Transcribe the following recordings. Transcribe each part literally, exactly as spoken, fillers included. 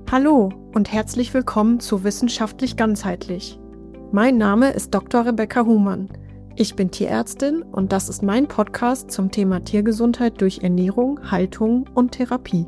Hallo und herzlich willkommen zu Wissenschaftlich Ganzheitlich. Mein Name ist Doktor Rebecca Humann. Ich bin Tierärztin und das ist mein Podcast zum Thema Tiergesundheit durch Ernährung, Haltung und Therapie.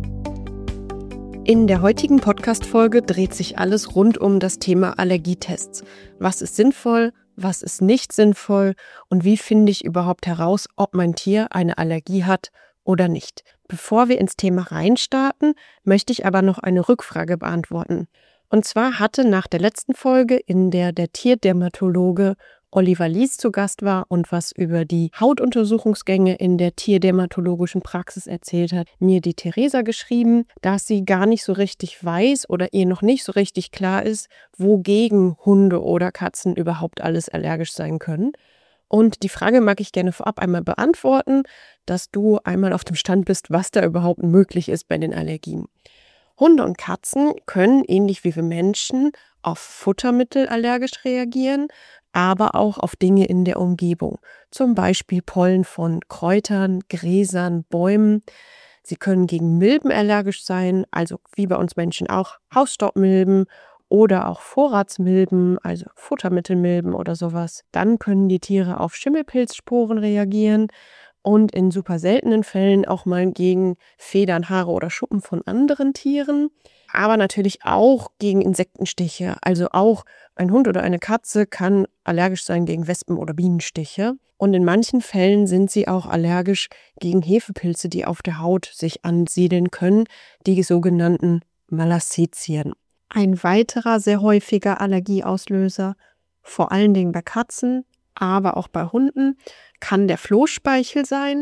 In der heutigen Podcast-Folge dreht sich alles rund um das Thema Allergietests. Was ist sinnvoll, was ist nicht sinnvoll und wie finde ich überhaupt heraus, ob mein Tier eine Allergie hat oder nicht. Bevor wir ins Thema reinstarten, möchte ich aber noch eine Rückfrage beantworten. Und zwar hatte nach der letzten Folge, in der der Tierdermatologe Oliver Lies zu Gast war und was über die Hautuntersuchungsgänge in der tierdermatologischen Praxis erzählt hat, mir die Theresa geschrieben, dass sie gar nicht so richtig weiß oder ihr noch nicht so richtig klar ist, wogegen Hunde oder Katzen überhaupt alles allergisch sein können. Und die Frage mag ich gerne vorab einmal beantworten, dass du einmal auf dem Stand bist, was da überhaupt möglich ist bei den Allergien. Hunde und Katzen können, ähnlich wie wir Menschen, auf Futtermittel allergisch reagieren, aber auch auf Dinge in der Umgebung. Zum Beispiel Pollen von Kräutern, Gräsern, Bäumen. Sie können gegen Milben allergisch sein, also wie bei uns Menschen auch Hausstaubmilben oder auch Vorratsmilben, also Futtermittelmilben oder sowas. Dann können die Tiere auf Schimmelpilzsporen reagieren und in super seltenen Fällen auch mal gegen Federn, Haare oder Schuppen von anderen Tieren. Aber natürlich auch gegen Insektenstiche. Also auch ein Hund oder eine Katze kann allergisch sein gegen Wespen oder Bienenstiche. Und in manchen Fällen sind sie auch allergisch gegen Hefepilze, die auf der Haut sich ansiedeln können, die sogenannten Malacezien. Ein weiterer sehr häufiger Allergieauslöser, vor allen Dingen bei Katzen, aber auch bei Hunden, kann der Flohspeichel sein.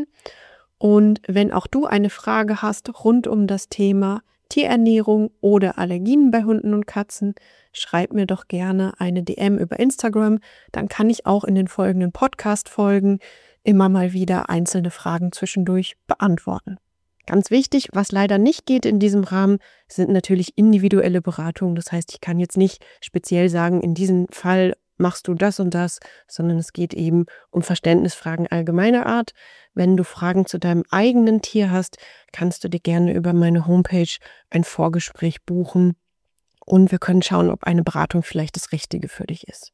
Und wenn auch du eine Frage hast rund um das Thema Tierernährung oder Allergien bei Hunden und Katzen, schreib mir doch gerne eine D M über Instagram. Dann kann ich auch in den folgenden Podcast-Folgen immer mal wieder einzelne Fragen zwischendurch beantworten. Ganz wichtig, was leider nicht geht in diesem Rahmen, sind natürlich individuelle Beratungen. Das heißt, ich kann jetzt nicht speziell sagen, in diesem Fall machst du das und das, sondern es geht eben um Verständnisfragen allgemeiner Art. Wenn du Fragen zu deinem eigenen Tier hast, kannst du dir gerne über meine Homepage ein Vorgespräch buchen und wir können schauen, ob eine Beratung vielleicht das Richtige für dich ist.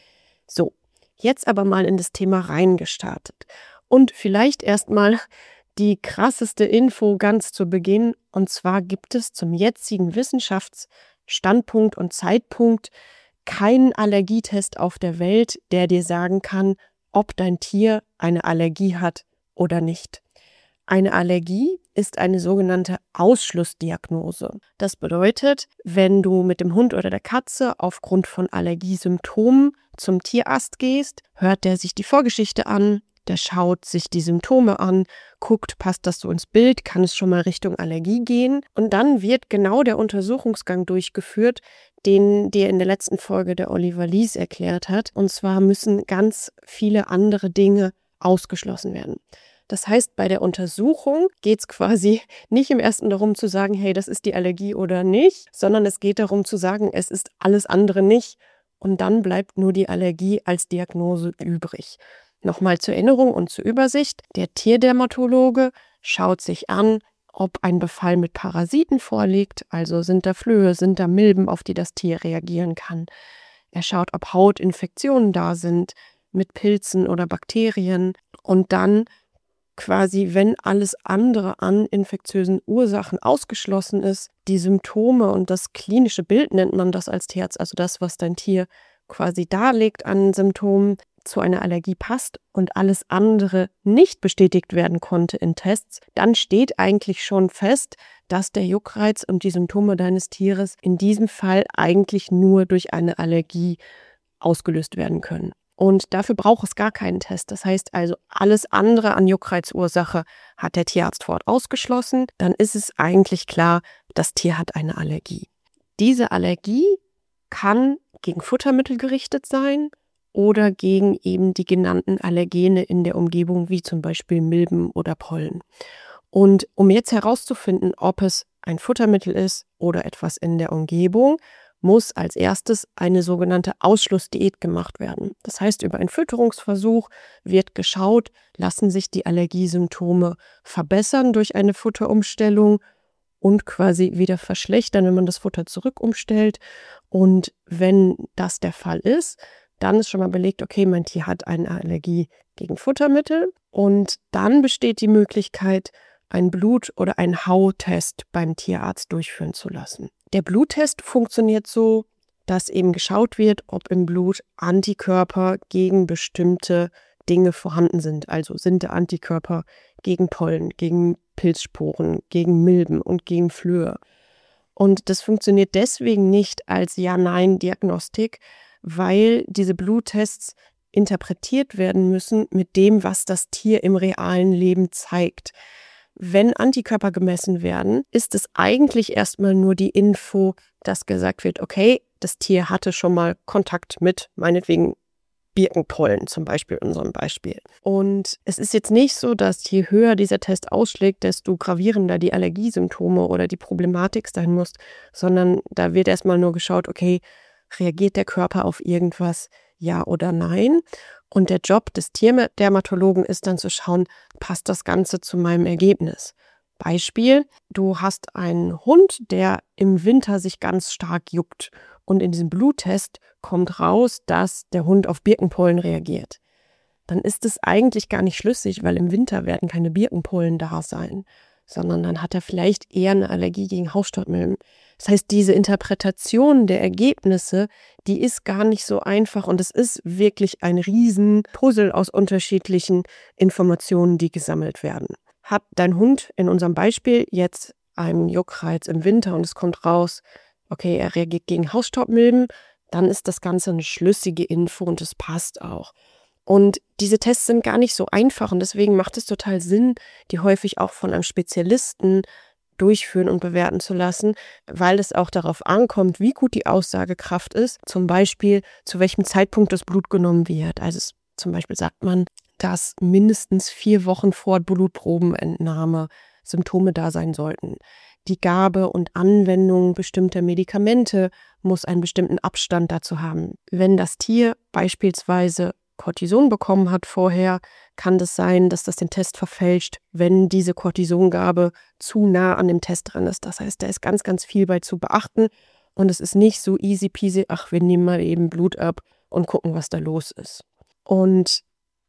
So, jetzt aber mal in das Thema reingestartet. Und vielleicht erstmal die krasseste Info ganz zu Beginn, und zwar gibt es zum jetzigen Wissenschaftsstandpunkt und Zeitpunkt keinen Allergietest auf der Welt, der dir sagen kann, ob dein Tier eine Allergie hat oder nicht. Eine Allergie ist eine sogenannte Ausschlussdiagnose. Das bedeutet, wenn du mit dem Hund oder der Katze aufgrund von Allergiesymptomen zum Tierarzt gehst, hört der sich die Vorgeschichte an, der schaut sich die Symptome an, guckt, passt das so ins Bild, kann es schon mal Richtung Allergie gehen. Und dann wird genau der Untersuchungsgang durchgeführt, den dir in der letzten Folge der Oliver Lies erklärt hat. Und zwar müssen ganz viele andere Dinge ausgeschlossen werden. Das heißt, bei der Untersuchung geht es quasi nicht im ersten darum zu sagen, hey, das ist die Allergie oder nicht, sondern es geht darum zu sagen, es ist alles andere nicht. Und dann bleibt nur die Allergie als Diagnose übrig. Nochmal zur Erinnerung und zur Übersicht. Der Tierdermatologe schaut sich an, ob ein Befall mit Parasiten vorliegt, also sind da Flöhe, sind da Milben, auf die das Tier reagieren kann. Er schaut, ob Hautinfektionen da sind mit Pilzen oder Bakterien und dann quasi, wenn alles andere an infektiösen Ursachen ausgeschlossen ist, die Symptome und das klinische Bild nennt man das als Tierarzt, also das, was dein Tier quasi darlegt an Symptomen, zu einer Allergie passt und alles andere nicht bestätigt werden konnte in Tests, dann steht eigentlich schon fest, dass der Juckreiz und die Symptome deines Tieres in diesem Fall eigentlich nur durch eine Allergie ausgelöst werden können. Und dafür braucht es gar keinen Test. Das heißt also, alles andere an Juckreizursache hat der Tierarzt fort ausgeschlossen. Dann ist es eigentlich klar, das Tier hat eine Allergie. Diese Allergie kann gegen Futtermittel gerichtet sein oder gegen eben die genannten Allergene in der Umgebung, wie zum Beispiel Milben oder Pollen. Und um jetzt herauszufinden, ob es ein Futtermittel ist oder etwas in der Umgebung, muss als erstes eine sogenannte Ausschlussdiät gemacht werden. Das heißt, über einen Fütterungsversuch wird geschaut, lassen sich die Allergiesymptome verbessern durch eine Futterumstellung und quasi wieder verschlechtern, wenn man das Futter zurück umstellt. Und wenn das der Fall ist, dann ist schon mal belegt, okay, mein Tier hat eine Allergie gegen Futtermittel. Und dann besteht die Möglichkeit, einen Blut- oder einen Hautest beim Tierarzt durchführen zu lassen. Der Bluttest funktioniert so, dass eben geschaut wird, ob im Blut Antikörper gegen bestimmte Dinge vorhanden sind. Also sind da Antikörper gegen Pollen, gegen Pilzsporen, gegen Milben und gegen Flöhe. Und das funktioniert deswegen nicht als Ja-Nein-Diagnostik, weil diese Bluttests interpretiert werden müssen mit dem, was das Tier im realen Leben zeigt. Wenn Antikörper gemessen werden, ist es eigentlich erstmal nur die Info, dass gesagt wird, okay, das Tier hatte schon mal Kontakt mit meinetwegen Birkenpollen, zum Beispiel in unserem Beispiel. Und es ist jetzt nicht so, dass je höher dieser Test ausschlägt, desto gravierender die Allergiesymptome oder die Problematik sein muss, sondern da wird erstmal nur geschaut, okay, reagiert der Körper auf irgendwas, ja oder nein? Und der Job des Tierdermatologen ist dann zu schauen, passt das Ganze zu meinem Ergebnis? Beispiel, du hast einen Hund, der im Winter sich ganz stark juckt und in diesem Bluttest kommt raus, dass der Hund auf Birkenpollen reagiert. Dann ist es eigentlich gar nicht schlüssig, weil im Winter werden keine Birkenpollen da sein, sondern dann hat er vielleicht eher eine Allergie gegen Hausstaubmilben. Das heißt, diese Interpretation der Ergebnisse, die ist gar nicht so einfach und es ist wirklich ein Riesenpuzzle aus unterschiedlichen Informationen, die gesammelt werden. Hat dein Hund in unserem Beispiel jetzt einen Juckreiz im Winter und es kommt raus, okay, er reagiert gegen Hausstaubmilben, dann ist das Ganze eine schlüssige Info und es passt auch. Und diese Tests sind gar nicht so einfach und deswegen macht es total Sinn, die häufig auch von einem Spezialisten durchführen und bewerten zu lassen, weil es auch darauf ankommt, wie gut die Aussagekraft ist, zum Beispiel zu welchem Zeitpunkt das Blut genommen wird. Also es, zum Beispiel sagt man, dass mindestens vier Wochen vor Blutprobenentnahme Symptome da sein sollten. Die Gabe und Anwendung bestimmter Medikamente muss einen bestimmten Abstand dazu haben. Wenn das Tier beispielsweise Cortison bekommen hat vorher, kann das sein, dass das den Test verfälscht, wenn diese Cortisongabe zu nah an dem Test dran ist. Das heißt, da ist ganz, ganz viel bei zu beachten und es ist nicht so easy peasy, ach, wir nehmen mal eben Blut ab und gucken, was da los ist. Und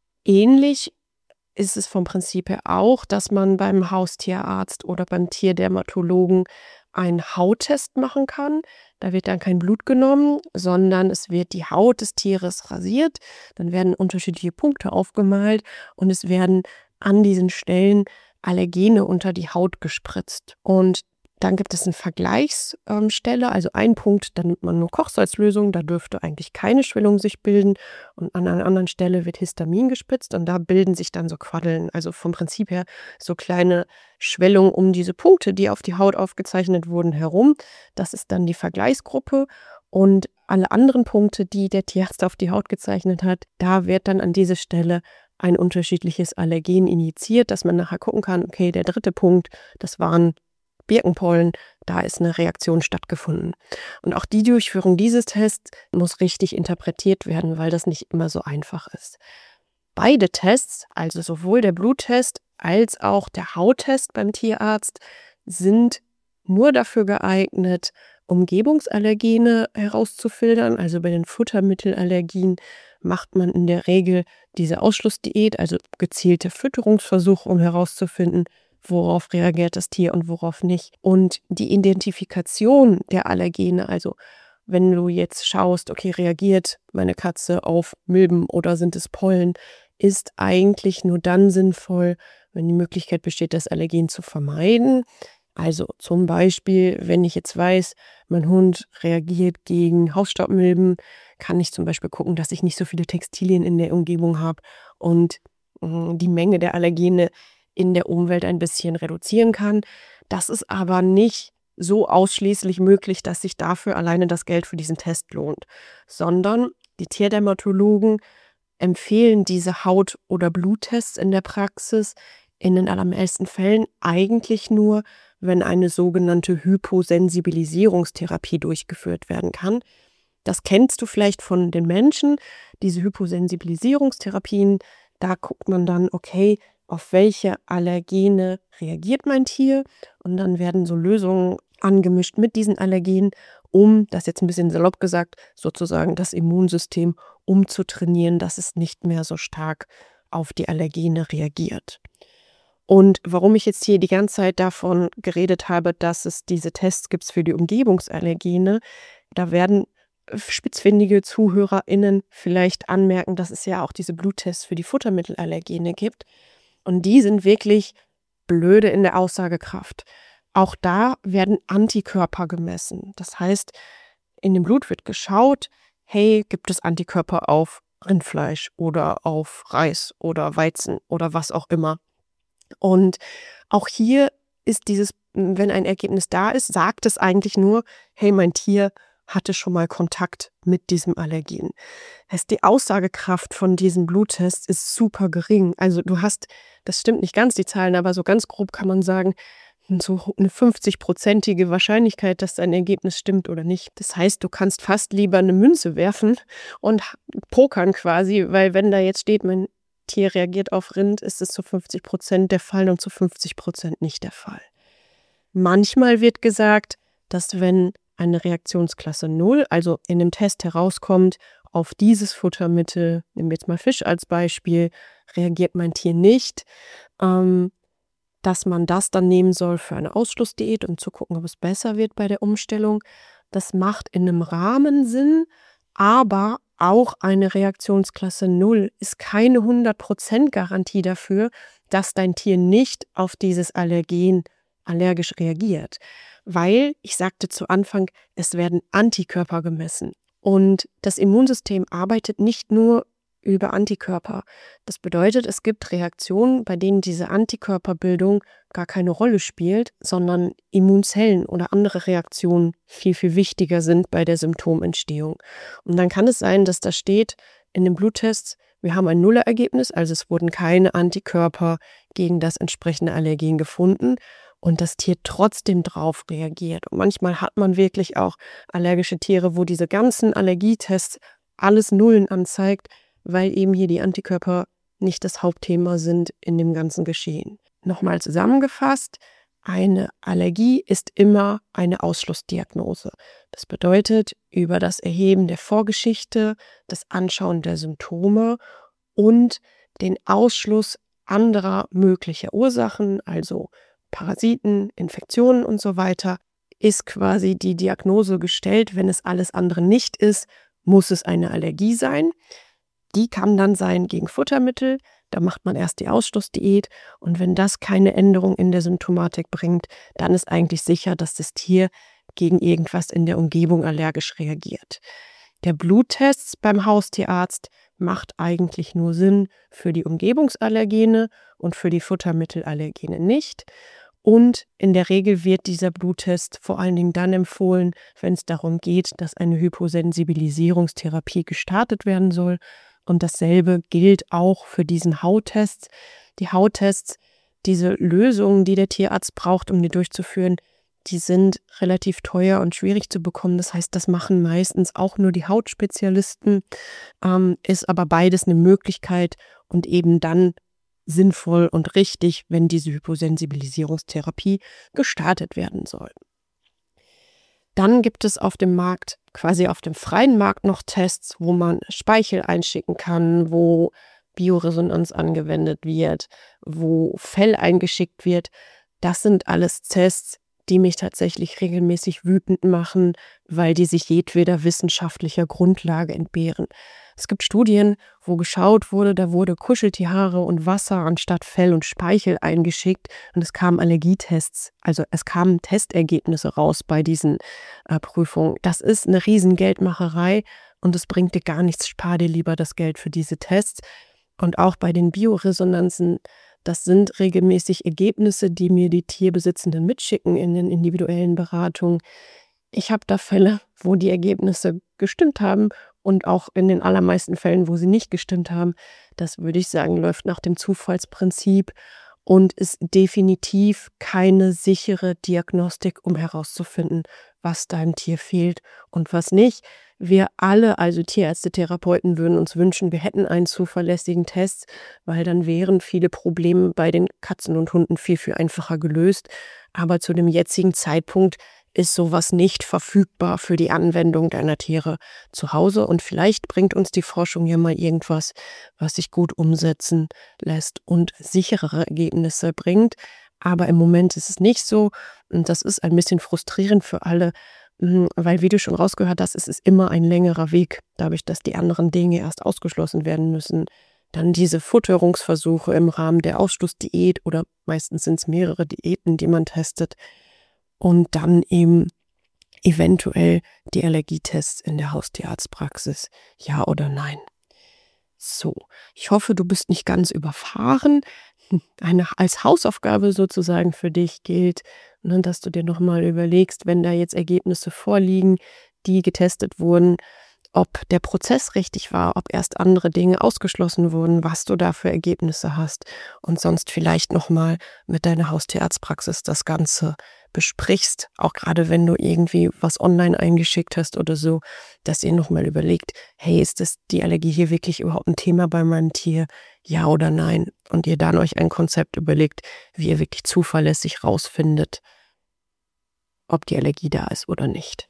ähnlich ist es vom Prinzip her auch, dass man beim Haustierarzt oder beim Tierdermatologen einen Hauttest machen kann. Da wird dann kein Blut genommen, sondern es wird die Haut des Tieres rasiert. Dann werden unterschiedliche Punkte aufgemalt und es werden an diesen Stellen Allergene unter die Haut gespritzt. Und dann gibt es eine Vergleichsstelle, also ein Punkt, da nimmt man nur Kochsalzlösung, da dürfte eigentlich keine Schwellung sich bilden. Und an einer anderen Stelle wird Histamin gespritzt und da bilden sich dann so Quaddeln. Also vom Prinzip her so kleine Schwellungen um diese Punkte, die auf die Haut aufgezeichnet wurden, herum. Das ist dann die Vergleichsgruppe. Und alle anderen Punkte, die der Tierarzt auf die Haut gezeichnet hat, da wird dann an diese Stelle ein unterschiedliches Allergen injiziert, dass man nachher gucken kann, okay, der dritte Punkt, das waren Birkenpollen, da ist eine Reaktion stattgefunden. Und auch die Durchführung dieses Tests muss richtig interpretiert werden, weil das nicht immer so einfach ist. Beide Tests, also sowohl der Bluttest als auch der Hauttest beim Tierarzt, sind nur dafür geeignet, Umgebungsallergene herauszufiltern. Also bei den Futtermittelallergien macht man in der Regel diese Ausschlussdiät, also gezielte Fütterungsversuche, um herauszufinden, worauf reagiert das Tier und worauf nicht. Und die Identifikation der Allergene, also wenn du jetzt schaust, okay, reagiert meine Katze auf Milben oder sind es Pollen, ist eigentlich nur dann sinnvoll, wenn die Möglichkeit besteht, das Allergen zu vermeiden. Also zum Beispiel, wenn ich jetzt weiß, mein Hund reagiert gegen Hausstaubmilben, kann ich zum Beispiel gucken, dass ich nicht so viele Textilien in der Umgebung habe und mh, die Menge der Allergene in der Umwelt ein bisschen reduzieren kann. Das ist aber nicht so ausschließlich möglich, dass sich dafür alleine das Geld für diesen Test lohnt, sondern die Tierdermatologen empfehlen diese Haut- oder Bluttests in der Praxis in den allermeisten Fällen eigentlich nur, wenn eine sogenannte Hyposensibilisierungstherapie durchgeführt werden kann. Das kennst du vielleicht von den Menschen, diese Hyposensibilisierungstherapien, da guckt man dann, okay, auf welche Allergene reagiert mein Tier. Und dann werden so Lösungen angemischt mit diesen Allergenen, um, das jetzt ein bisschen salopp gesagt, sozusagen das Immunsystem umzutrainieren, dass es nicht mehr so stark auf die Allergene reagiert. Und warum ich jetzt hier die ganze Zeit davon geredet habe, dass es diese Tests gibt für die Umgebungsallergene, da werden spitzfindige ZuhörerInnen vielleicht anmerken, dass es ja auch diese Bluttests für die Futtermittelallergene gibt. Und die sind wirklich blöde in der Aussagekraft. Auch da werden Antikörper gemessen. Das heißt, in dem Blut wird geschaut, hey, gibt es Antikörper auf Rindfleisch oder auf Reis oder Weizen oder was auch immer. Und auch hier ist dieses, wenn ein Ergebnis da ist, sagt es eigentlich nur, hey, mein Tier hatte schon mal Kontakt mit diesem Allergen. Das heißt, die Aussagekraft von diesen Bluttests ist super gering. Also du hast, das stimmt nicht ganz die Zahlen, aber so ganz grob kann man sagen, so eine fünfzig-prozentige Wahrscheinlichkeit, dass dein Ergebnis stimmt oder nicht. Das heißt, du kannst fast lieber eine Münze werfen und pokern quasi, weil wenn da jetzt steht, mein Tier reagiert auf Rind, ist es zu fünfzig Prozent der Fall und zu fünfzig Prozent nicht der Fall. Manchmal wird gesagt, dass wenn eine Reaktionsklasse null, also in dem Test herauskommt, auf dieses Futtermittel, nehmen wir jetzt mal Fisch als Beispiel, reagiert mein Tier nicht, ähm, dass man das dann nehmen soll für eine Ausschlussdiät, um zu gucken, ob es besser wird bei der Umstellung. Das macht in einem Rahmen Sinn, aber auch eine Reaktionsklasse null ist keine hundert Prozent Garantie dafür, dass dein Tier nicht auf dieses Allergen allergisch reagiert. Weil, ich sagte zu Anfang, es werden Antikörper gemessen. Und das Immunsystem arbeitet nicht nur über Antikörper. Das bedeutet, es gibt Reaktionen, bei denen diese Antikörperbildung gar keine Rolle spielt, sondern Immunzellen oder andere Reaktionen viel, viel wichtiger sind bei der Symptomentstehung. Und dann kann es sein, dass da steht in den Bluttests, wir haben ein Nullergebnis, also es wurden keine Antikörper gegen das entsprechende Allergen gefunden und das Tier trotzdem drauf reagiert. Und manchmal hat man wirklich auch allergische Tiere, wo diese ganzen Allergietests alles Nullen anzeigt, weil eben hier die Antikörper nicht das Hauptthema sind in dem ganzen Geschehen. Nochmal zusammengefasst, eine Allergie ist immer eine Ausschlussdiagnose. Das bedeutet, über das Erheben der Vorgeschichte, das Anschauen der Symptome und den Ausschluss anderer möglicher Ursachen, also Parasiten, Infektionen und so weiter, ist quasi die Diagnose gestellt. Wenn es alles andere nicht ist, muss es eine Allergie sein. Die kann dann sein gegen Futtermittel, da macht man erst die Ausschlussdiät und wenn das keine Änderung in der Symptomatik bringt, dann ist eigentlich sicher, dass das Tier gegen irgendwas in der Umgebung allergisch reagiert. Der Bluttest beim Haustierarzt macht eigentlich nur Sinn für die Umgebungsallergene und für die Futtermittelallergene nicht. Und in der Regel wird dieser Bluttest vor allen Dingen dann empfohlen, wenn es darum geht, dass eine Hyposensibilisierungstherapie gestartet werden soll. Und dasselbe gilt auch für diesen Hauttest. Die Hauttests, diese Lösungen, die der Tierarzt braucht, um die durchzuführen, die sind relativ teuer und schwierig zu bekommen. Das heißt, das machen meistens auch nur die Hautspezialisten, ähm, ist aber beides eine Möglichkeit und eben dann sinnvoll und richtig, wenn diese Hyposensibilisierungstherapie gestartet werden soll. Dann gibt es auf dem Markt, quasi auf dem freien Markt noch Tests, wo man Speichel einschicken kann, wo Bioresonanz angewendet wird, wo Fell eingeschickt wird. Das sind alles Tests, die mich tatsächlich regelmäßig wütend machen, weil die sich jedweder wissenschaftlicher Grundlage entbehren. Es gibt Studien, wo geschaut wurde, da wurde Kuscheltierhaare und Wasser anstatt Fell und Speichel eingeschickt und es kamen Allergietests, also es kamen Testergebnisse raus bei diesen äh, Prüfungen. Das ist eine riesen Geldmacherei und es bringt dir gar nichts, spar dir lieber das Geld für diese Tests. Und auch bei den Bioresonanzen, das sind regelmäßig Ergebnisse, die mir die Tierbesitzenden mitschicken in den individuellen Beratungen. Ich habe da Fälle, wo die Ergebnisse gestimmt haben und auch in den allermeisten Fällen, wo sie nicht gestimmt haben. Das würde ich sagen, läuft nach dem Zufallsprinzip. und ist definitiv keine sichere Diagnostik, um herauszufinden, was deinem Tier fehlt und was nicht. Wir alle, also Tierärzte, Therapeuten, würden uns wünschen, wir hätten einen zuverlässigen Test, weil dann wären viele Probleme bei den Katzen und Hunden viel, viel einfacher gelöst. Aber zu dem jetzigen Zeitpunkt ist sowas nicht verfügbar für die Anwendung deiner Tiere zu Hause. Und vielleicht bringt uns die Forschung ja mal irgendwas, was sich gut umsetzen lässt und sicherere Ergebnisse bringt. Aber im Moment ist es nicht so. Und das ist ein bisschen frustrierend für alle, weil, wie du schon rausgehört hast, es ist immer ein längerer Weg, dadurch, dass die anderen Dinge erst ausgeschlossen werden müssen. Dann diese Futterungsversuche im Rahmen der Ausschlussdiät oder meistens sind es mehrere Diäten, die man testet. Und dann eben eventuell die Allergietests in der Haustierarztpraxis, ja oder nein. So, ich hoffe, du bist nicht ganz überfahren. Eine, als Hausaufgabe sozusagen für dich gilt, ne, dass du dir nochmal überlegst, wenn da jetzt Ergebnisse vorliegen, die getestet wurden, ob der Prozess richtig war, ob erst andere Dinge ausgeschlossen wurden, was du da für Ergebnisse hast und sonst vielleicht nochmal mit deiner Haustierarztpraxis das Ganze besprichst, auch gerade wenn du irgendwie was online eingeschickt hast oder so, dass ihr nochmal überlegt, hey, ist das die Allergie hier wirklich überhaupt ein Thema bei meinem Tier, ja oder nein? Und ihr dann euch ein Konzept überlegt, wie ihr wirklich zuverlässig rausfindet, ob die Allergie da ist oder nicht.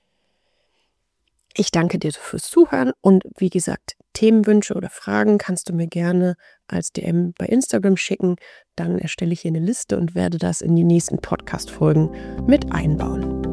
Ich danke dir fürs Zuhören und wie gesagt, Themenwünsche oder Fragen kannst du mir gerne als D M bei Instagram schicken. Dann erstelle ich hier eine Liste und werde das in die nächsten Podcast-Folgen mit einbauen.